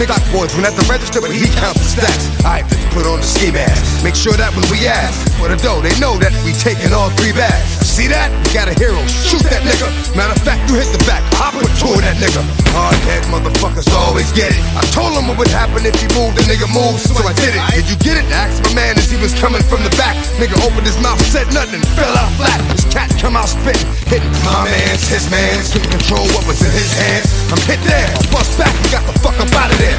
Stock boys went at the register, but he counts the stacks. Alright, let's put on the ski mask. Make sure that when we ask for the dough, they know that we taking all 3 bags. See that? We got a hero. Shoot that nigga. Matter of fact, you hit the back. I put 2 of that nigga. Hardhead motherfuckers always get it. I told him what would happen if he moved. The nigga moved, so I did it. Did you get it? Asked my man as he was coming from the back. Nigga opened his mouth, said nothing, and fell out flat. His cat come out spitting, hitting my man's, his man's. Couldn't control what was in his hands. I'm hit there. I bust back and got the fuck up out of there.